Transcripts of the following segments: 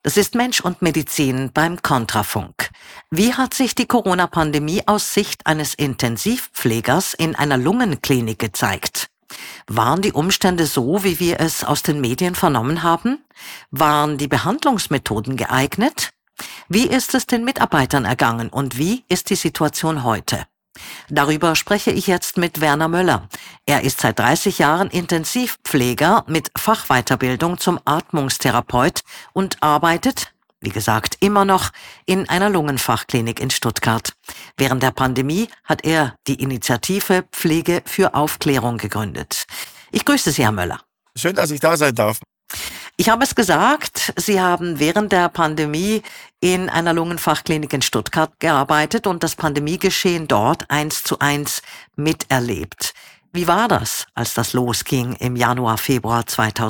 Das ist Mensch und Medizin beim Kontrafunk. Wie hat sich die Corona-Pandemie aus Sicht eines Intensivpflegers in einer Lungenklinik gezeigt? Waren die Umstände so, wie wir es aus den Medien vernommen haben? Waren die Behandlungsmethoden geeignet? Wie ist es den Mitarbeitern ergangen und wie ist die Situation heute? Darüber spreche ich jetzt mit Werner Möller. Er ist seit 30 Jahren Intensivpfleger mit Fachweiterbildung zum Atmungstherapeut und arbeitet, wie gesagt, immer noch in einer Lungenfachklinik in Stuttgart. Während der Pandemie hat er die Initiative Pflege für Aufklärung gegründet. Ich grüße Sie, Herr Möller. Schön, dass ich da sein darf. Ich habe es gesagt, Sie haben während der Pandemie in einer Lungenfachklinik in Stuttgart gearbeitet und das Pandemiegeschehen dort 1:1 miterlebt. Wie war das, als das losging im Januar, Februar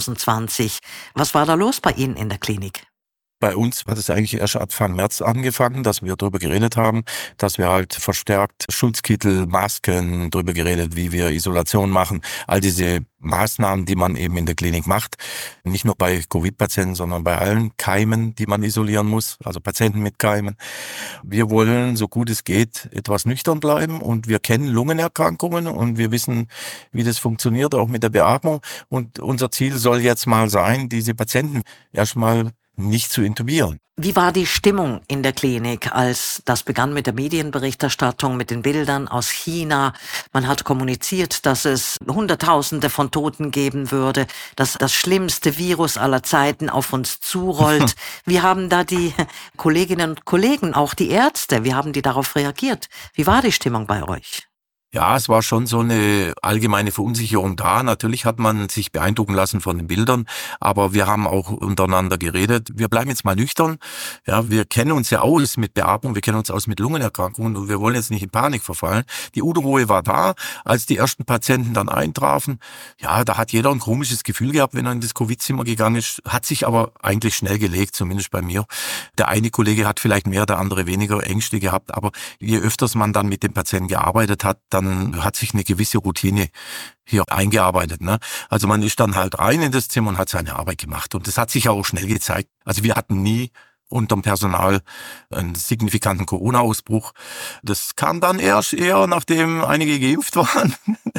2020? Was war da los bei Ihnen in der Klinik? Bei uns hat es eigentlich erst Anfang März angefangen, dass wir darüber geredet haben, dass wir halt verstärkt Schutzkittel, Masken, darüber geredet, wie wir Isolation machen. All diese Maßnahmen, die man eben in der Klinik macht. Nicht nur bei Covid-Patienten, sondern bei allen Keimen, die man isolieren muss, also Patienten mit Keimen. Wir wollen, so gut es geht, etwas nüchtern bleiben und wir kennen Lungenerkrankungen und wir wissen, wie das funktioniert, auch mit der Beatmung. Und unser Ziel soll jetzt mal sein, diese Patienten erstmal nicht zu intubieren. Wie war die Stimmung in der Klinik, als das begann mit der Medienberichterstattung, mit den Bildern aus China? Man hat kommuniziert, dass es Hunderttausende von Toten geben würde, dass das schlimmste Virus aller Zeiten auf uns zurollt. Wie haben da die Kolleginnen und Kollegen, auch die Ärzte, wie haben die darauf reagiert? Wie war die Stimmung bei euch? Ja, es war schon so eine allgemeine Verunsicherung da. Natürlich hat man sich beeindrucken lassen von den Bildern, aber wir haben auch untereinander geredet. Wir bleiben jetzt mal nüchtern. Ja, wir kennen uns ja aus mit Beatmung, wir kennen uns aus mit Lungenerkrankungen und wir wollen jetzt nicht in Panik verfallen. Die Unruhe war da, als die ersten Patienten dann eintrafen. Ja, da hat jeder ein komisches Gefühl gehabt, wenn er in das Covid-Zimmer gegangen ist. Hat sich aber eigentlich schnell gelegt, zumindest bei mir. Der eine Kollege hat vielleicht mehr, der andere weniger Ängste gehabt, aber je öfters man dann mit dem Patienten gearbeitet hat, dann hat sich eine gewisse Routine hier eingearbeitet. Ne? Also man ist dann halt rein in das Zimmer und hat seine Arbeit gemacht. Und das hat sich auch schnell gezeigt. Also wir hatten nie unterm Personal einen signifikanten Corona-Ausbruch. Das kam dann erst eher, nachdem einige geimpft waren.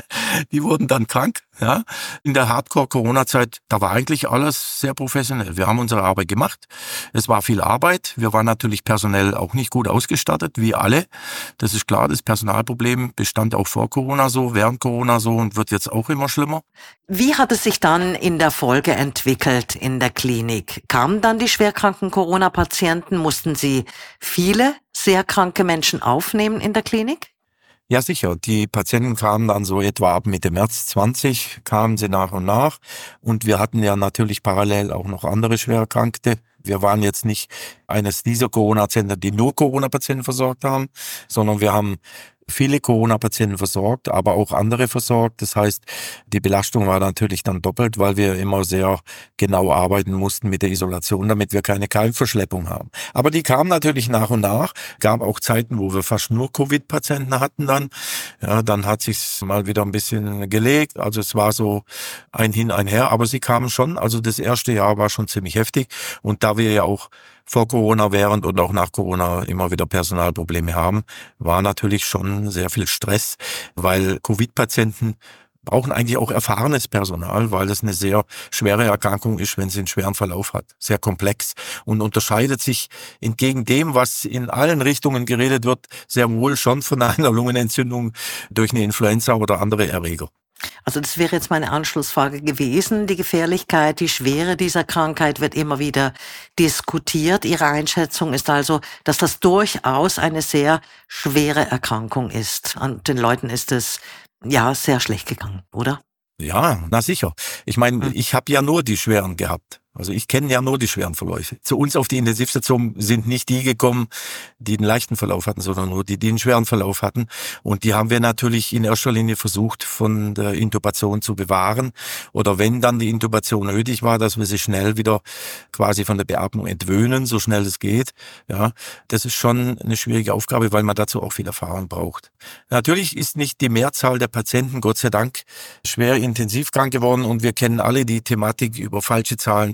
Die wurden dann krank. Ja. In der Hardcore-Corona-Zeit, da war eigentlich alles sehr professionell. Wir haben unsere Arbeit gemacht. Es war viel Arbeit. Wir waren natürlich personell auch nicht gut ausgestattet, wie alle. Das ist klar, das Personalproblem bestand auch vor Corona so, während Corona so und wird jetzt auch immer schlimmer. Wie hat es sich dann in der Folge entwickelt in der Klinik? Kamen dann die schwerkranken Corona-Patienten? Mussten Sie viele sehr kranke Menschen aufnehmen in der Klinik? Ja, sicher. Die Patienten kamen dann so etwa ab Mitte März 20, kamen sie nach und nach. Und wir hatten ja natürlich parallel auch noch andere Schwererkrankte. Wir waren jetzt nicht eines dieser Corona-Zentren, die nur Corona-Patienten versorgt haben, sondern wir haben viele Corona-Patienten versorgt, aber auch andere versorgt. Das heißt, die Belastung war natürlich dann doppelt, weil wir immer sehr genau arbeiten mussten mit der Isolation, damit wir keine Keimverschleppung haben. Aber die kamen natürlich nach und nach. Gab auch Zeiten, wo wir fast nur Covid-Patienten hatten dann. Ja, dann hat sich's mal wieder ein bisschen gelegt. Also es war so ein Hin, ein Her. Aber sie kamen schon. Also das erste Jahr war schon ziemlich heftig. Und da wir ja auch vor Corona, während und auch nach Corona immer wieder Personalprobleme haben, war natürlich schon sehr viel Stress, weil Covid-Patienten brauchen eigentlich auch erfahrenes Personal, weil es eine sehr schwere Erkrankung ist, wenn sie einen schweren Verlauf hat. Sehr komplex und unterscheidet sich entgegen dem, was in allen Richtungen geredet wird, sehr wohl schon von einer Lungenentzündung durch eine Influenza oder andere Erreger. Also das wäre jetzt meine Anschlussfrage gewesen. Die Gefährlichkeit, die Schwere dieser Krankheit wird immer wieder diskutiert. Ihre Einschätzung ist also, dass das durchaus eine sehr schwere Erkrankung ist. Und den Leuten ist es ja sehr schlecht gegangen, oder? Ja, na sicher. Ich meine, ich habe ja nur die schweren gehabt. Also ich kenne ja nur die schweren Verläufe. Zu uns auf die Intensivstation sind nicht die gekommen, die einen leichten Verlauf hatten, sondern nur die, die einen schweren Verlauf hatten. Und die haben wir natürlich in erster Linie versucht, von der Intubation zu bewahren. Oder wenn dann die Intubation nötig war, dass wir sie schnell wieder quasi von der Beatmung entwöhnen, so schnell es geht. Ja, das ist schon eine schwierige Aufgabe, weil man dazu auch viel Erfahrung braucht. Natürlich ist nicht die Mehrzahl der Patienten, Gott sei Dank, schwer intensivkrank geworden. Und wir kennen alle die Thematik über falsche Zahlen,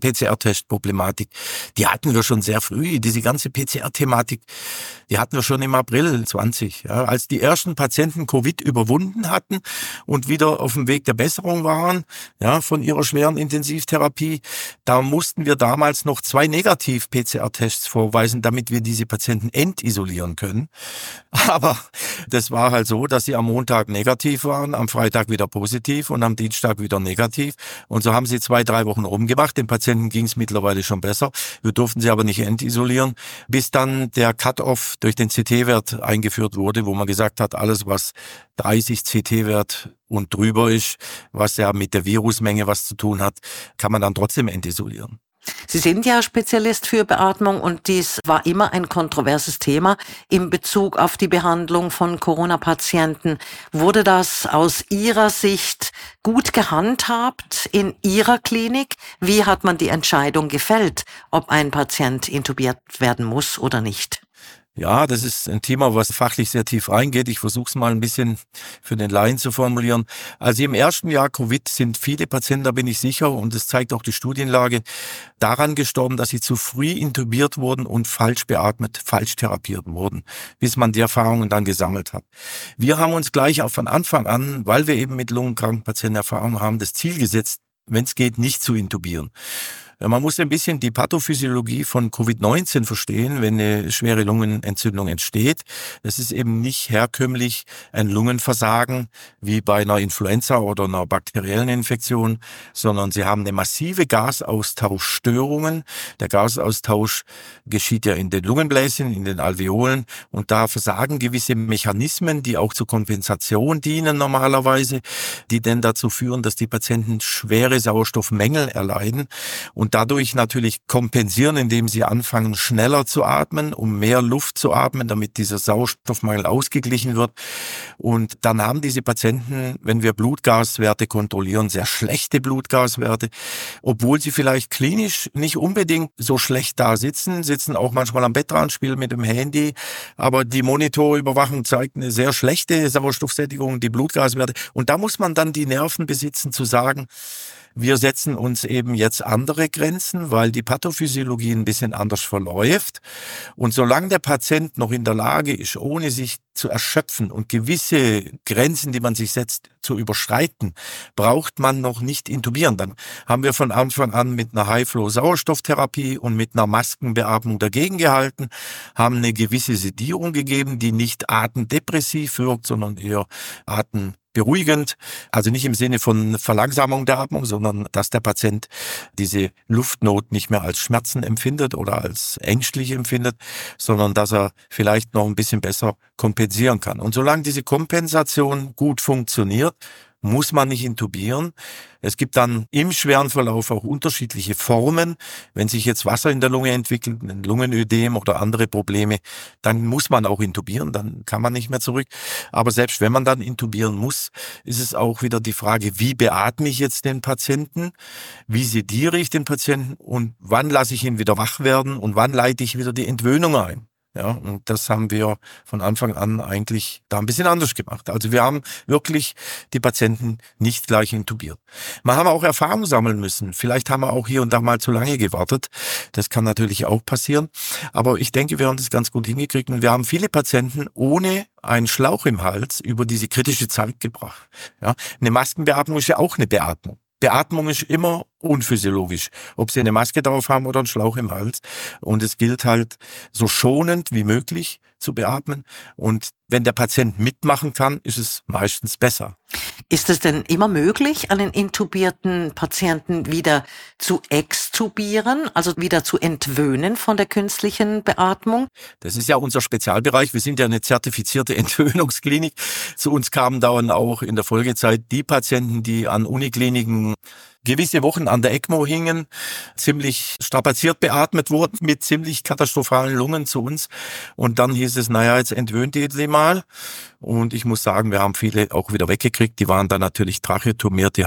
PCR-Test-Problematik, die hatten wir schon sehr früh. Diese ganze PCR-Thematik, die hatten wir schon im April 20, ja, als die ersten Patienten Covid überwunden hatten und wieder auf dem Weg der Besserung waren, ja, von ihrer schweren Intensivtherapie. Da mussten wir damals noch 2 Negativ-PCR-Tests vorweisen, damit wir diese Patienten entisolieren können. Aber das war halt so, dass sie am Montag negativ waren, am Freitag wieder positiv und am Dienstag wieder negativ. Und so haben sie 2-3 Wochen rumgemacht. Den Patienten ging es mittlerweile schon besser. Wir durften sie aber nicht entisolieren, bis dann der Cut-off durch den CT-Wert eingeführt wurde, wo man gesagt hat, alles was 30 CT-Wert und drüber ist, was ja mit der Virusmenge was zu tun hat, kann man dann trotzdem entisolieren. Sie sind ja Spezialist für Beatmung und dies war immer ein kontroverses Thema in Bezug auf die Behandlung von Corona-Patienten. Wurde das aus Ihrer Sicht gut gehandhabt in Ihrer Klinik? Wie hat man die Entscheidung gefällt, ob ein Patient intubiert werden muss oder nicht? Ja, das ist ein Thema, was fachlich sehr tief reingeht. Ich versuche es mal ein bisschen für den Laien zu formulieren. Also im ersten Jahr Covid sind viele Patienten, da bin ich sicher, und das zeigt auch die Studienlage, daran gestorben, dass sie zu früh intubiert wurden und falsch beatmet, falsch therapiert wurden, bis man die Erfahrungen dann gesammelt hat. Wir haben uns gleich auch von Anfang an, weil wir eben mit lungenkranken Patienten Erfahrung haben, das Ziel gesetzt, wenn es geht, nicht zu intubieren. Man muss ein bisschen die Pathophysiologie von Covid-19 verstehen, wenn eine schwere Lungenentzündung entsteht. Das ist eben nicht herkömmlich ein Lungenversagen wie bei einer Influenza oder einer bakteriellen Infektion, sondern sie haben eine massive Gasaustauschstörungen. Der Gasaustausch geschieht ja in den Lungenbläschen, in den Alveolen, und da versagen gewisse Mechanismen, die auch zur Kompensation dienen normalerweise, die denn dazu führen, dass die Patienten schwere Sauerstoffmängel erleiden und dadurch natürlich kompensieren, indem sie anfangen, schneller zu atmen, um mehr Luft zu atmen, damit dieser Sauerstoffmangel ausgeglichen wird. Und dann haben diese Patienten, wenn wir Blutgaswerte kontrollieren, sehr schlechte Blutgaswerte, obwohl sie vielleicht klinisch nicht unbedingt so schlecht da sitzen auch manchmal am Bettrand, spielen mit dem Handy, aber die Monitorüberwachung zeigt eine sehr schlechte Sauerstoffsättigung, die Blutgaswerte. Und da muss man dann die Nerven besitzen, zu sagen, wir setzen uns eben jetzt andere Grenzen, weil die Pathophysiologie ein bisschen anders verläuft. Und solange der Patient noch in der Lage ist, ohne sich zu erschöpfen und gewisse Grenzen, die man sich setzt, zu überschreiten, braucht man noch nicht intubieren. Dann haben wir von Anfang an mit einer High-Flow-Sauerstofftherapie und mit einer Maskenbeatmung dagegen gehalten, haben eine gewisse Sedierung gegeben, die nicht atemdepressiv wirkt, sondern eher atemberuhigend. Also nicht im Sinne von Verlangsamung der Atmung, sondern dass der Patient diese Luftnot nicht mehr als Schmerzen empfindet oder als ängstlich empfindet, sondern dass er vielleicht noch ein bisschen besser kompensieren kann. Und solange diese Kompensation gut funktioniert, muss man nicht intubieren. Es gibt dann im schweren Verlauf auch unterschiedliche Formen. Wenn sich jetzt Wasser in der Lunge entwickelt, ein Lungenödem oder andere Probleme, dann muss man auch intubieren, dann kann man nicht mehr zurück. Aber selbst wenn man dann intubieren muss, ist es auch wieder die Frage, wie beatme ich jetzt den Patienten, wie sediere ich den Patienten und wann lasse ich ihn wieder wach werden und wann leite ich wieder die Entwöhnung ein. Ja, und das haben wir von Anfang an eigentlich da ein bisschen anders gemacht. Also wir haben wirklich die Patienten nicht gleich intubiert. Wir haben auch Erfahrung sammeln müssen. Vielleicht haben wir auch hier und da mal zu lange gewartet. Das kann natürlich auch passieren. Aber ich denke, wir haben das ganz gut hingekriegt und wir haben viele Patienten ohne einen Schlauch im Hals über diese kritische Zeit gebracht. Ja, eine Maskenbeatmung ist ja auch eine Beatmung. Beatmung ist immer unphysiologisch, ob sie eine Maske drauf haben oder einen Schlauch im Hals. Und es gilt halt, so schonend wie möglich zu beatmen. Und wenn der Patient mitmachen kann, ist es meistens besser. Ist es denn immer möglich, einen intubierten Patienten wieder zu extubieren, also wieder zu entwöhnen von der künstlichen Beatmung? Das ist ja unser Spezialbereich. Wir sind ja eine zertifizierte Entwöhnungsklinik. Zu uns kamen dann auch in der Folgezeit die Patienten, die an Unikliniken gewisse Wochen an der ECMO hingen, ziemlich strapaziert beatmet wurden mit ziemlich katastrophalen Lungen zu uns. Und dann hieß es, naja, jetzt entwöhnt ihr sie mal. Und ich muss sagen, wir haben viele auch wieder weggekriegt. Die waren dann natürlich tracheotomiert, die haben einen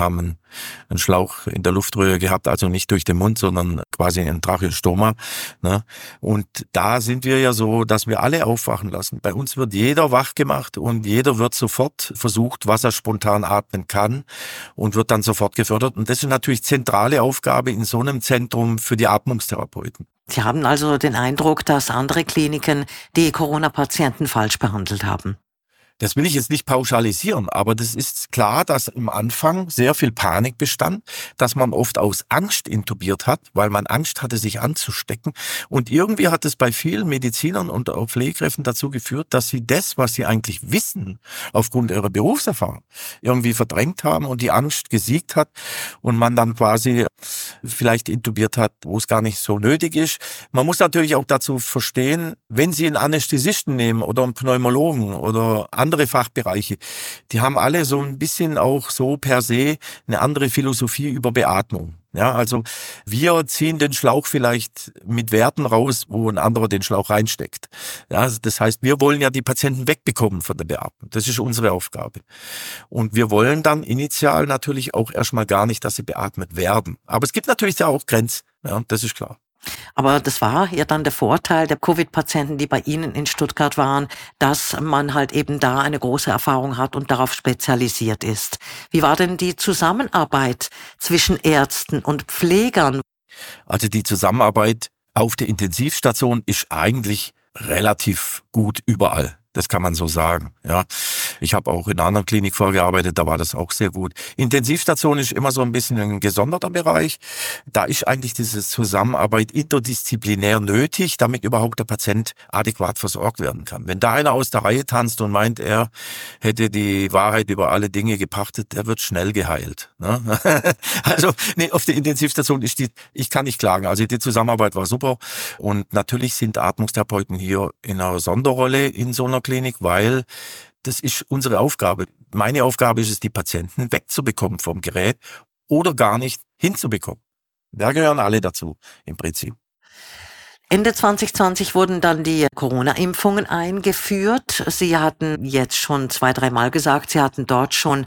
einen Schlauch in der Luftröhre gehabt, also nicht durch den Mund, sondern quasi ein Tracheostoma. Ne? Und da sind wir ja so, dass wir alle aufwachen lassen. Bei uns wird jeder wach gemacht und jeder wird sofort versucht, was er spontan atmen kann und wird dann sofort gefördert. Und das ist natürlich zentrale Aufgabe in so einem Zentrum für die Atmungstherapeuten. Sie haben also den Eindruck, dass andere Kliniken die Corona-Patienten falsch behandelt haben. Das will ich jetzt nicht pauschalisieren, aber das ist klar, dass im Anfang sehr viel Panik bestand, dass man oft aus Angst intubiert hat, weil man Angst hatte, sich anzustecken. Und irgendwie hat es bei vielen Medizinern und auch Pflegekräften dazu geführt, dass sie das, was sie eigentlich wissen, aufgrund ihrer Berufserfahrung, irgendwie verdrängt haben und die Angst gesiegt hat und man dann quasi vielleicht intubiert hat, wo es gar nicht so nötig ist. Man muss natürlich auch dazu verstehen, wenn Sie einen Anästhesisten nehmen oder einen Pneumologen oder andere Fachbereiche, die haben alle so ein bisschen auch so per se eine andere Philosophie über Beatmung. Ja, also wir ziehen den Schlauch vielleicht mit Werten raus, wo ein anderer den Schlauch reinsteckt. Ja, das heißt, wir wollen ja die Patienten wegbekommen von der Beatmung. Das ist unsere Aufgabe. Und wir wollen dann initial natürlich auch erstmal gar nicht, dass sie beatmet werden. Aber es gibt natürlich ja auch Grenzen. Ja, das ist klar. Aber das war ja dann der Vorteil der Covid-Patienten, die bei Ihnen in Stuttgart waren, dass man halt eben da eine große Erfahrung hat und darauf spezialisiert ist. Wie war denn die Zusammenarbeit zwischen Ärzten und Pflegern? Also die Zusammenarbeit auf der Intensivstation ist eigentlich relativ gut überall. Das kann man so sagen. Ja, ich habe auch in einer anderen Klinik vorgearbeitet, da war das auch sehr gut. Intensivstation ist immer so ein bisschen ein gesonderter Bereich. Da ist eigentlich diese Zusammenarbeit interdisziplinär nötig, damit überhaupt der Patient adäquat versorgt werden kann. Wenn da einer aus der Reihe tanzt und meint, er hätte die Wahrheit über alle Dinge gepachtet, der wird schnell geheilt. Ne? Also nee, auf der Intensivstation ich kann nicht klagen. Also die Zusammenarbeit war super und natürlich sind Atmungstherapeuten hier in einer Sonderrolle in so einer Klinik, weil das ist unsere Aufgabe. Meine Aufgabe ist es, die Patienten wegzubekommen vom Gerät oder gar nicht hinzubekommen. Da gehören alle dazu im Prinzip. Ende 2020 wurden dann die Corona-Impfungen eingeführt. Sie hatten jetzt schon 2-3 Mal gesagt, Sie hatten dort schon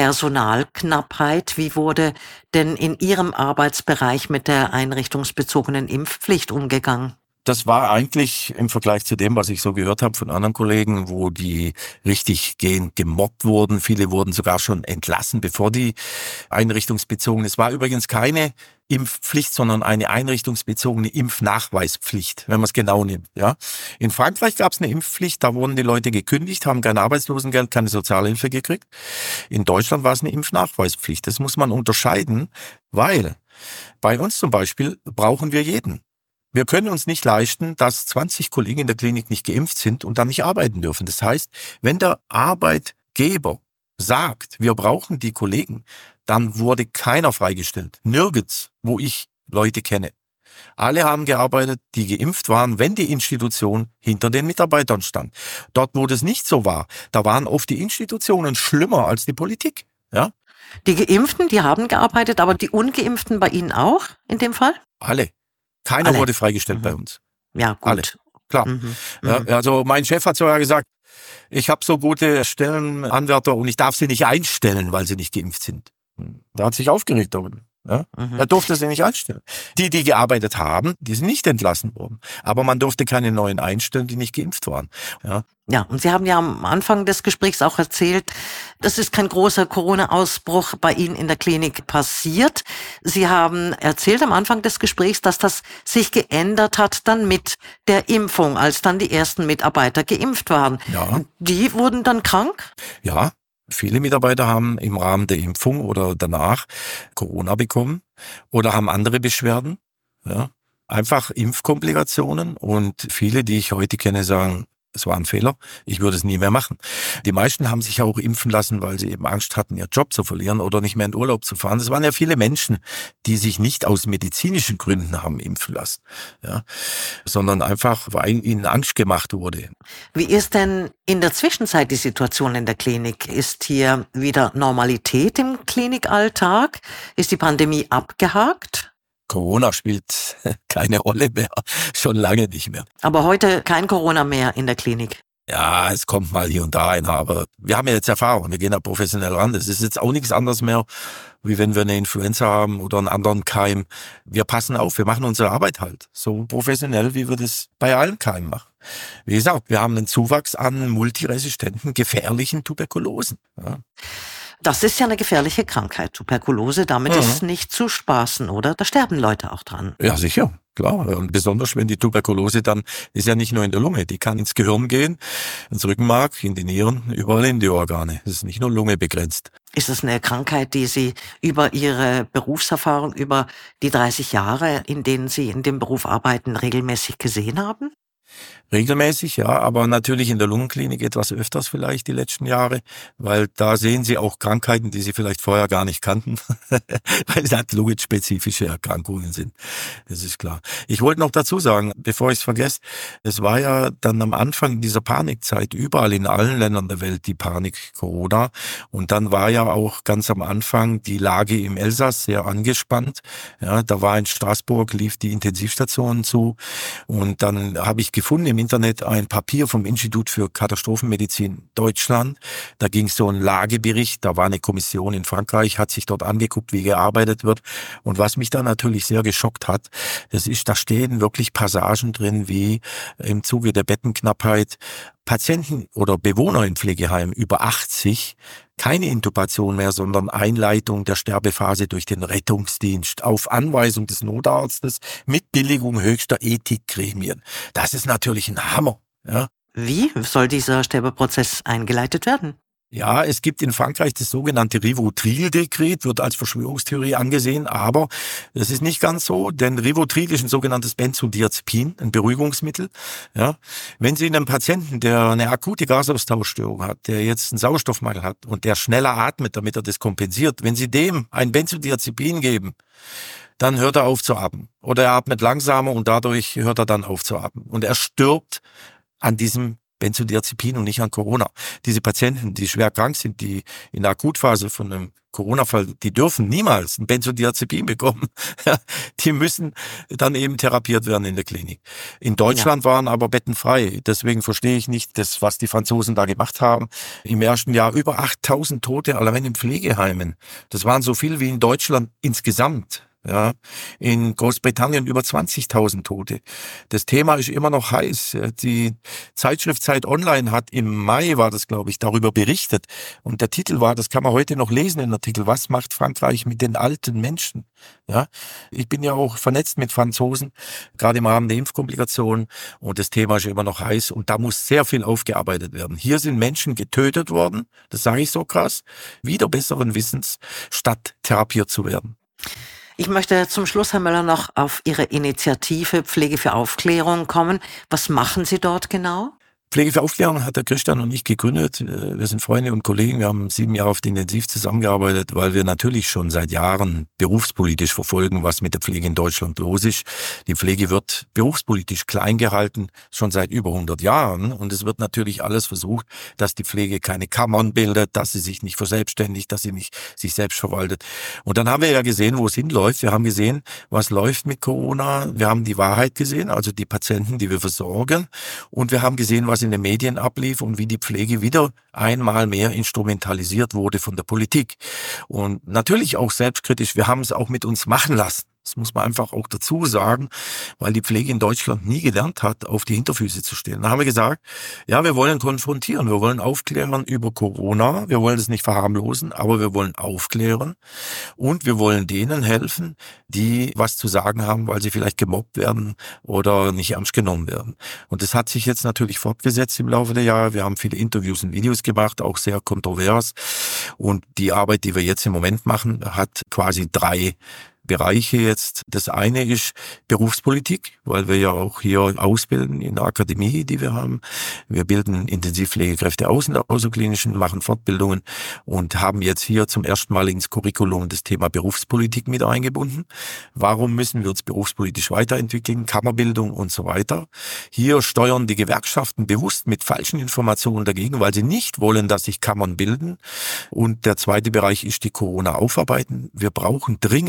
Personalknappheit. Wie wurde denn in Ihrem Arbeitsbereich mit der einrichtungsbezogenen Impfpflicht umgegangen? Das war eigentlich im Vergleich zu dem, was ich so gehört habe von anderen Kollegen, wo die richtig gehend gemobbt wurden. Viele wurden sogar schon entlassen, bevor die einrichtungsbezogen. Es war übrigens keine Impfpflicht, sondern eine einrichtungsbezogene Impfnachweispflicht, wenn man es genau nimmt. Ja, in Frankreich gab es eine Impfpflicht, da wurden die Leute gekündigt, haben kein Arbeitslosengeld, keine Sozialhilfe gekriegt. In Deutschland war es eine Impfnachweispflicht. Das muss man unterscheiden, weil bei uns zum Beispiel brauchen wir jeden. Wir können uns nicht leisten, dass 20 Kollegen in der Klinik nicht geimpft sind und dann nicht arbeiten dürfen. Das heißt, wenn der Arbeitgeber sagt, wir brauchen die Kollegen, dann wurde keiner freigestellt. Nirgends, wo ich Leute kenne. Alle haben gearbeitet, die geimpft waren, wenn die Institution hinter den Mitarbeitern stand. Dort, wo das nicht so war, da waren oft die Institutionen schlimmer als die Politik. Ja? Die Geimpften, die haben gearbeitet, aber die Ungeimpften bei Ihnen auch in dem Fall? Alle. Keiner wurde freigestellt bei uns. Ja, gut. Alle. Klar. Ja, also mein Chef hat sogar gesagt, ich habe so gute Stellenanwärter und ich darf sie nicht einstellen, weil sie nicht geimpft sind. Da hat sich aufgeregt darüber. Ja? Er durfte sie nicht einstellen. Die gearbeitet haben, die sind nicht entlassen worden. Aber man durfte keine neuen einstellen, die nicht geimpft waren. Ja. Ja, und Sie haben ja am Anfang des Gesprächs auch erzählt, das ist kein großer Corona-Ausbruch bei Ihnen in der Klinik passiert. Sie haben erzählt am Anfang des Gesprächs, dass das sich geändert hat dann mit der Impfung, als dann die ersten Mitarbeiter geimpft waren. Ja. Die wurden dann krank? Ja. Viele Mitarbeiter haben im Rahmen der Impfung oder danach Corona bekommen oder haben andere Beschwerden. Ja. Einfach Impfkomplikationen und viele, die ich heute kenne, sagen, es war ein Fehler, ich würde es nie mehr machen. Die meisten haben sich auch impfen lassen, weil sie eben Angst hatten, ihren Job zu verlieren oder nicht mehr in Urlaub zu fahren. Es waren ja viele Menschen, die sich nicht aus medizinischen Gründen haben impfen lassen, ja, sondern einfach, weil ihnen Angst gemacht wurde. Wie ist denn in der Zwischenzeit die Situation in der Klinik? Ist hier wieder Normalität im Klinikalltag? Ist die Pandemie abgehakt? Corona spielt keine Rolle mehr, schon lange nicht mehr. Aber heute kein Corona mehr in der Klinik. Ja, es kommt mal hier und da einer, aber wir haben ja jetzt Erfahrung, wir gehen da professionell ran. Das ist jetzt auch nichts anderes mehr, wie wenn wir eine Influenza haben oder einen anderen Keim. Wir passen auf, wir machen unsere Arbeit halt so professionell, wie wir das bei allen Keimen machen. Wie gesagt, wir haben einen Zuwachs an multiresistenten, gefährlichen Tuberkulosen. Ja. Das ist ja eine gefährliche Krankheit, Tuberkulose. Damit ist nicht zu spaßen, oder? Da sterben Leute auch dran. Ja, sicher. Klar, und besonders wenn die Tuberkulose dann, ist ja nicht nur in der Lunge, die kann ins Gehirn gehen, ins Rückenmark, in die Nieren, überall in die Organe. Das ist nicht nur Lunge begrenzt. Ist es eine Krankheit, die Sie über Ihre Berufserfahrung, über die 30 Jahre, in denen Sie in dem Beruf arbeiten, regelmäßig gesehen haben? Regelmäßig, ja, aber natürlich in der Lungenklinik etwas öfters vielleicht die letzten Jahre, weil da sehen Sie auch Krankheiten, die Sie vielleicht vorher gar nicht kannten, weil es halt lungenspezifische Erkrankungen sind. Das ist klar. Ich wollte noch dazu sagen, bevor ich es vergesse, es war ja dann am Anfang dieser Panikzeit überall in allen Ländern der Welt die Panik Corona und dann war ja auch ganz am Anfang die Lage im Elsass sehr angespannt. Ja, da war in Straßburg, lief die Intensivstation zu und dann habe ich gefunden im Internet ein Papier vom Institut für Katastrophenmedizin Deutschland. Da ging es so ein Lagebericht, da war eine Kommission in Frankreich, hat sich dort angeguckt, wie gearbeitet wird. Und was mich da natürlich sehr geschockt hat, das ist, da stehen wirklich Passagen drin, wie im Zuge der Bettenknappheit Patienten oder Bewohner in Pflegeheimen über 80 keine Intubation mehr, sondern Einleitung der Sterbephase durch den Rettungsdienst auf Anweisung des Notarztes mit Billigung höchster Ethikgremien. Das ist natürlich ein Hammer. Ja. Wie soll dieser Sterbeprozess eingeleitet werden? Ja, es gibt in Frankreich das sogenannte Rivotril-Dekret, wird als Verschwörungstheorie angesehen, aber das ist nicht ganz so, denn Rivotril ist ein sogenanntes Benzodiazepin, ein Beruhigungsmittel. Ja, wenn Sie einen Patienten, der eine akute Gasaustauschstörung hat, der jetzt einen Sauerstoffmangel hat und der schneller atmet, damit er das kompensiert, wenn Sie dem ein Benzodiazepin geben, dann hört er auf zu atmen. Oder er atmet langsamer und dadurch hört er dann auf zu atmen. Und er stirbt an diesem Benzodiazepin und nicht an Corona. Diese Patienten, die schwer krank sind, die in der Akutphase von einem Corona-Fall, die dürfen niemals ein Benzodiazepin bekommen. Die müssen dann eben therapiert werden in der Klinik. In Deutschland waren aber Betten frei. Deswegen verstehe ich nicht das, was die Franzosen da gemacht haben. Im ersten Jahr über 8000 Tote allein in Pflegeheimen. Das waren so viel wie in Deutschland insgesamt. Ja, in Großbritannien über 20.000 Tote. Das Thema ist immer noch heiß. Die Zeitschrift Zeit Online hat im Mai, war das glaube ich, darüber berichtet. Und der Titel war, das kann man heute noch lesen, den Artikel, was macht Frankreich mit den alten Menschen? Ja, ich bin ja auch vernetzt mit Franzosen, gerade im Rahmen der Impfkomplikationen. Und das Thema ist immer noch heiß. Und da muss sehr viel aufgearbeitet werden. Hier sind Menschen getötet worden, das sage ich so krass, wieder besseren Wissens, statt therapiert zu werden. Ich möchte zum Schluss, Herr Möller, noch auf Ihre Initiative Pflege für Aufklärung kommen. Was machen Sie dort genau? Pflege für Aufklärung hat der Christian und ich gegründet. Wir sind Freunde und Kollegen. Wir haben 7 Jahre oft intensiv zusammengearbeitet, weil wir natürlich schon seit Jahren berufspolitisch verfolgen, was mit der Pflege in Deutschland los ist. Die Pflege wird berufspolitisch klein gehalten, schon seit über 100 Jahren. Und es wird natürlich alles versucht, dass die Pflege keine Kammern bildet, dass sie sich nicht verselbstständigt, dass sie nicht sich selbst verwaltet. Und dann haben wir ja gesehen, wo es hinläuft. Wir haben gesehen, was läuft mit Corona. Wir haben die Wahrheit gesehen, also die Patienten, die wir versorgen. Und wir haben gesehen, was in den Medien ablief und wie die Pflege wieder einmal mehr instrumentalisiert wurde von der Politik. Und natürlich auch selbstkritisch, wir haben es auch mit uns machen lassen. Das muss man einfach auch dazu sagen, weil die Pflege in Deutschland nie gelernt hat, auf die Hinterfüße zu stehen. Da haben wir gesagt, ja, wir wollen konfrontieren, wir wollen aufklären über Corona, wir wollen es nicht verharmlosen, aber wir wollen aufklären und wir wollen denen helfen, die was zu sagen haben, weil sie vielleicht gemobbt werden oder nicht ernst genommen werden. Und das hat sich jetzt natürlich fortgesetzt im Laufe der Jahre. Wir haben viele Interviews und Videos gemacht, auch sehr kontrovers. Und die Arbeit, die wir jetzt im Moment machen, hat quasi 3 Bereiche jetzt. Das eine ist Berufspolitik, weil wir ja auch hier ausbilden in der Akademie, die wir haben. Wir bilden Intensivpflegekräfte aus in der außerklinischen, machen Fortbildungen und haben jetzt hier zum ersten Mal ins Curriculum das Thema Berufspolitik mit eingebunden. Warum müssen wir uns berufspolitisch weiterentwickeln? Kammerbildung und so weiter. Hier steuern die Gewerkschaften bewusst mit falschen Informationen dagegen, weil sie nicht wollen, dass sich Kammern bilden. Und der zweite Bereich ist die Corona aufarbeiten. Wir brauchen dringend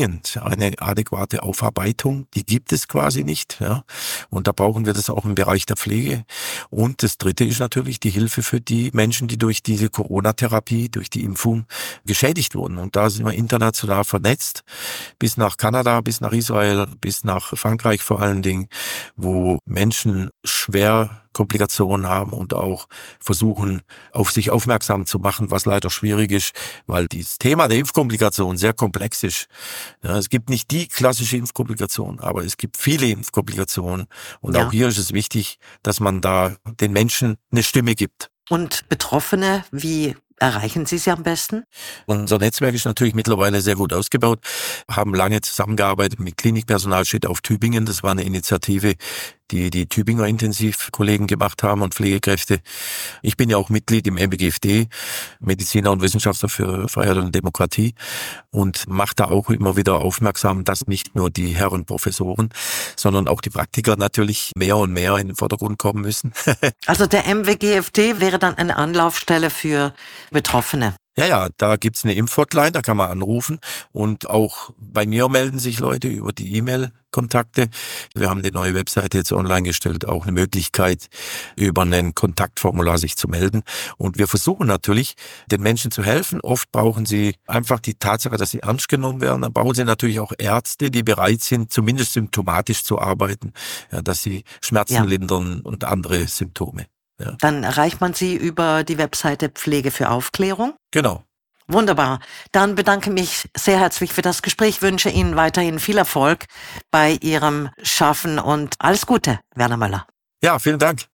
eine adäquate Aufarbeitung, die gibt es quasi nicht. Ja. Und da brauchen wir das auch im Bereich der Pflege. Und das Dritte ist natürlich die Hilfe für die Menschen, die durch diese Corona-Therapie, durch die Impfung geschädigt wurden. Und da sind wir international vernetzt, bis nach Kanada, bis nach Israel, bis nach Frankreich vor allen Dingen, wo Menschen schwer Komplikationen haben und auch versuchen, auf sich aufmerksam zu machen, was leider schwierig ist, weil das Thema der Impfkomplikation sehr komplex ist. Ja, es gibt nicht die klassische Impfkomplikation, aber es gibt viele Impfkomplikationen. Und auch hier ist es wichtig, dass man da den Menschen eine Stimme gibt. Und Betroffene, wie erreichen Sie sie am besten? Unser Netzwerk ist natürlich mittlerweile sehr gut ausgebaut, haben lange zusammengearbeitet mit Klinikpersonal Steht auf Tübingen. Das war eine Initiative, die Tübinger Intensivkollegen gemacht haben und Pflegekräfte. Ich bin ja auch Mitglied im MBGFD, Mediziner und Wissenschaftler für Freiheit und Demokratie, und mache da auch immer wieder aufmerksam, dass nicht nur die Herren Professoren, sondern auch die Praktiker natürlich mehr und mehr in den Vordergrund kommen müssen. Also der MWGFD wäre dann eine Anlaufstelle für Betroffene. Ja, da gibt's eine Impfhotline, da kann man anrufen, und auch bei mir melden sich Leute über die E-Mail-Kontakte. Wir haben die neue Webseite jetzt online gestellt, auch eine Möglichkeit, über ein Kontaktformular sich zu melden. Und wir versuchen natürlich, den Menschen zu helfen. Oft brauchen sie einfach die Tatsache, dass sie ernst genommen werden. Dann brauchen sie natürlich auch Ärzte, die bereit sind, zumindest symptomatisch zu arbeiten, ja, dass sie Schmerzen lindern und andere Symptome. Ja. Dann erreicht man Sie über die Webseite Pflege für Aufklärung. Genau. Wunderbar. Dann bedanke mich sehr herzlich für das Gespräch, wünsche Ihnen weiterhin viel Erfolg bei Ihrem Schaffen und alles Gute, Werner Möller. Ja, vielen Dank.